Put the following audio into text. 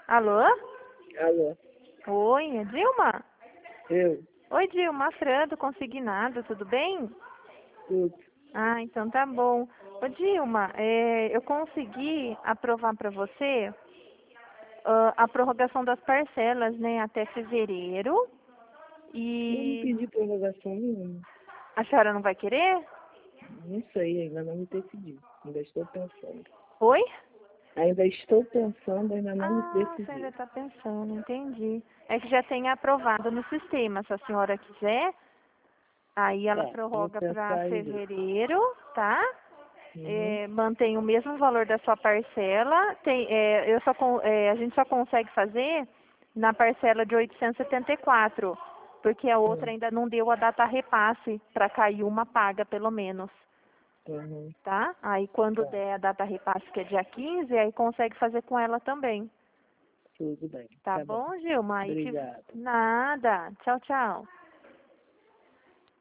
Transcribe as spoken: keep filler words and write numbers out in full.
Alô? Alô, Oi, é Dilma? eu, Oi, Dilma, Fran do Consignado, tudo bem? tudo. Ah, então tá bom. Ô, Dilma, é, eu consegui aprovar para você ah, a prorrogação das parcelas, né, até fevereiro. Eu não E pedi prorrogação nenhuma. a senhora não vai querer? Não sei, ainda não me decidi. Ainda estou pensando. Oi? Ainda estou pensando, ainda não me Ah, você ainda decidi. está pensando, entendi. É que já tem aprovado no sistema, se a senhora quiser. Aí ela Tá, vou prorroga para pensar em ver. fevereiro, tá? Uhum. É, mantém o mesmo valor da sua parcela. Tem, é, eu só, con- é, a gente só consegue fazer na parcela de oitocentos e setenta e quatro, porque a outra Uhum. ainda não deu a data repasse para cair uma paga, pelo menos, Uhum. tá? Aí quando Tá, der a data repasse, que é dia quinze, aí consegue fazer com ela também. tudo bem. Tá Tá bom. bom, Gilma? Aí que... Obrigado. Nada. Tchau, tchau.